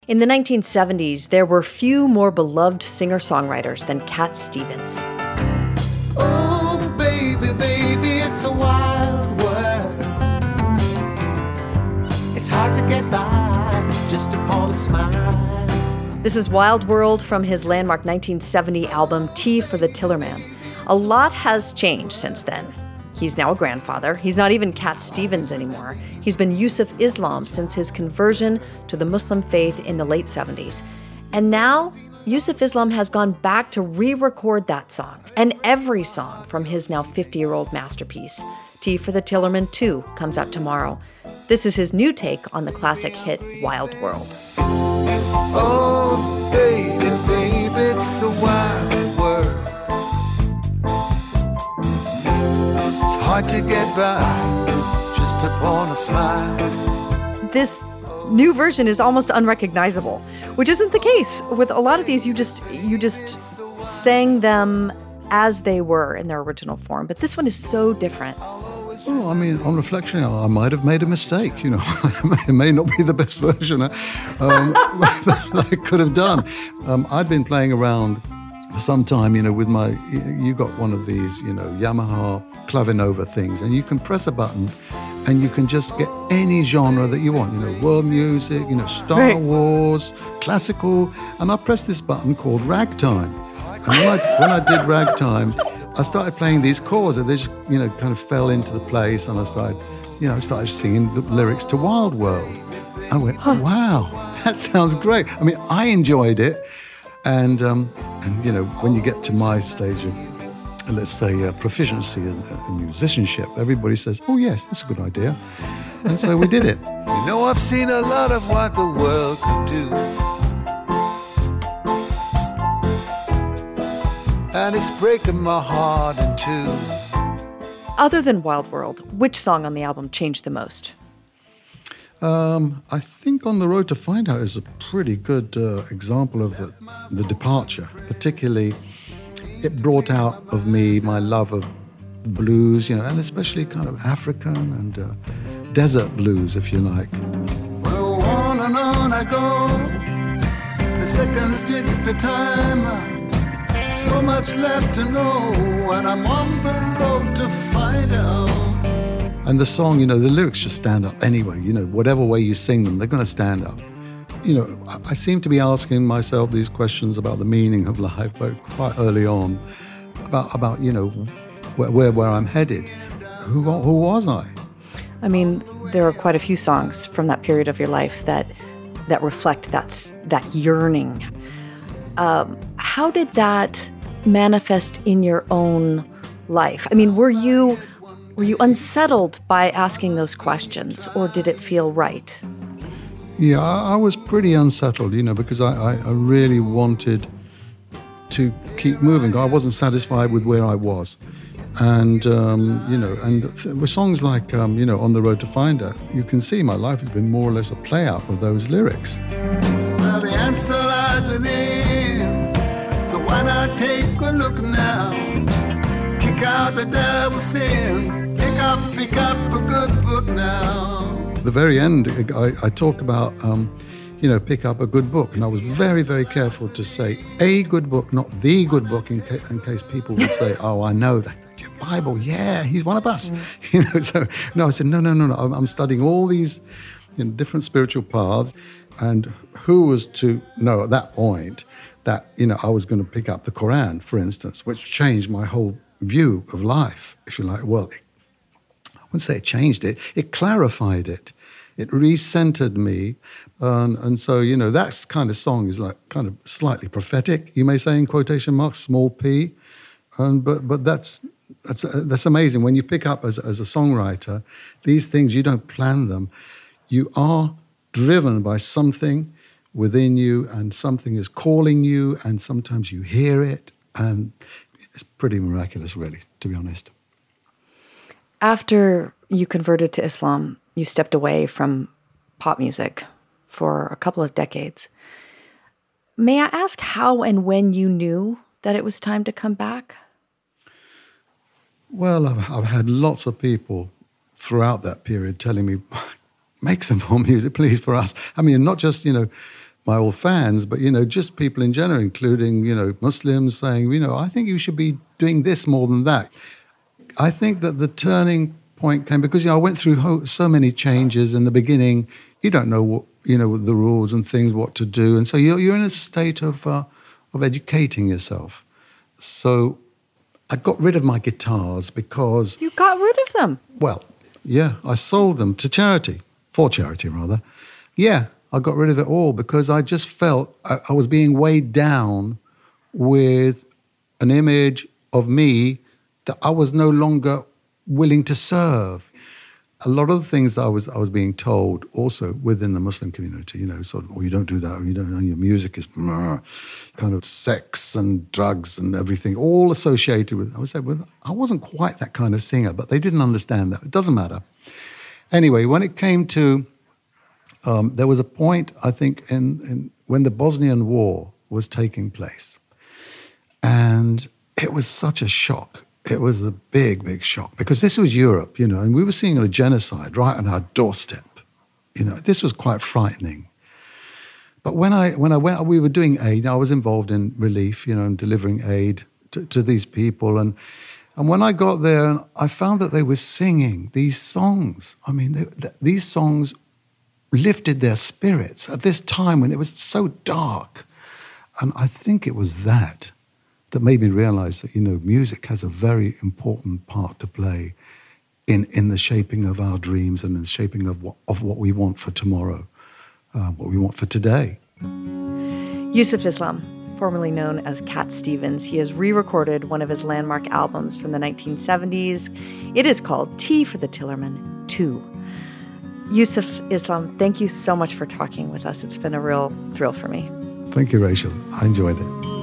In the 1970s, there were few more beloved singer-songwriters than Cat Stevens. Oh, baby, baby, it's a wild world. It's hard to get by just upon a smile. This is Wild World from his landmark 1970 album, Tea for the Tillerman. A lot has changed since then. He's now a grandfather. He's not even Cat Stevens anymore. He's been Yusuf Islam since his conversion to the Muslim faith in the late 70s. And now, Yusuf Islam has gone back to re-record that song and every song from his now 50-year-old masterpiece. Tea for the Tillerman 2 comes out tomorrow. This is his new take on the classic hit Wild World. Oh, baby, baby, it's a wild world. It's hard to get by just upon a smile. This new version is almost unrecognizable, which isn't the case. With a lot of these, you just sang them as they were in their original form. But this one is so different. Well, I mean, on reflection, I might have made a mistake, you know. It may not be the best version that I could have done. I'd been playing around for some time, you know, with you got one of these, you know, Yamaha Clavinova things, and you can press a button and you can just get any genre that you want, you know, world music, you know, Star Wars, classical, and I pressed this button called Ragtime. And when I did Ragtime, I started playing these chords and they just, you know, kind of fell into the place, and I started singing the lyrics to Wild World. I went, wow, that sounds great. I mean, I enjoyed it. And you know, when you get to my stage of, let's say, proficiency in musicianship, everybody says, oh yes, that's a good idea. And so we did it. You know, I've seen a lot of what the world can do. And it's breaking my heart in two. Other than Wild World, which song on the album changed the most? I think On the Road to Find Out is a pretty good example of the departure. Particularly, it brought out of me my love of blues, you know, and especially kind of African and desert blues, if you like. Well, on and on I go. The seconds tick the time. So much left to know, and I'm on the road to find out. And the song, you know, the lyrics just stand up anyway. You know, whatever way you sing them, they're going to stand up. You know, I seem to be asking myself these questions about the meaning of life quite early on, about you know, where I'm headed. Who was I? I mean, there are quite a few songs from that period of your life that reflect that yearning. How did that manifest in your own life? I mean, were you unsettled by asking those questions, or did it feel right? Yeah, I was pretty unsettled, you know, because I really wanted to keep moving. I wasn't satisfied with where I was. And, you know, and with songs like, you know, On the Road to Find Out, you can see my life has been more or less a play out of those lyrics. Well, the answer lies within, so why not take a look now? Kick out the devil's sin. Pick up a good book now. At the very end, I talk about, you know, pick up a good book. And I was very, very careful to say a good book, not the good book, in case people would say, oh, I know that. Your Bible, yeah, he's one of us. You know, so, no, I said, no. I'm studying all these, you know, different spiritual paths. And who was to know at that point that, you know, I was going to pick up the Quran, for instance, which changed my whole view of life, if you like. Well, I wouldn't say it changed it. It clarified it. It recentered me. And so, you know, that kind of song is like kind of slightly prophetic, you may say, in quotation marks, small p. But that's amazing. When you pick up as a songwriter, these things, you don't plan them. You are driven by something within you, and something is calling you, and sometimes you hear it. And it's pretty miraculous, really, to be honest. After you converted to Islam, you stepped away from pop music for a couple of decades. May I ask how and when you knew that it was time to come back? Well, I've had lots of people throughout that period telling me, make some more music, please, for us. I mean, not just, you know, my old fans, but, just people in general, including, Muslims saying, I think you should be doing this more than that. I think that the turning point came because, I went through so many changes in the beginning. You don't know what, the rules and things, what to do. And so you're in a state of educating yourself. So I got rid of my guitars because... You got rid of them? Well, yeah, I sold them to charity, for charity rather. Yeah, I got rid of it all because I just felt I was being weighed down with an image of me that I was no longer willing to serve. A lot of the things I was being told also within the Muslim community, sort of, you don't do that, or you don't know, your music is kind of sex and drugs and everything, all associated with, I would say, well, I wasn't quite that kind of singer, but they didn't understand that. It doesn't matter. Anyway, when it came to, there was a point, I think, in when the Bosnian War was taking place, and it was such a shock. It was a big, big shock because this was Europe, and we were seeing a genocide right on our doorstep. This was quite frightening. But when I went, we were doing aid. I was involved in relief, and delivering aid to these people. And when I got there, I found that they were singing these songs. I mean, these songs lifted their spirits at this time when it was so dark. And I think it was that made me realize that, music has a very important part to play in the shaping of our dreams and in the shaping of what we want for tomorrow, what we want for today. Yusuf Islam, formerly known as Cat Stevens, he has re-recorded one of his landmark albums from the 1970s. It is called Tea for the Tillerman 2. Yusuf Islam, thank you so much for talking with us. It's been a real thrill for me. Thank you, Rachel. I enjoyed it.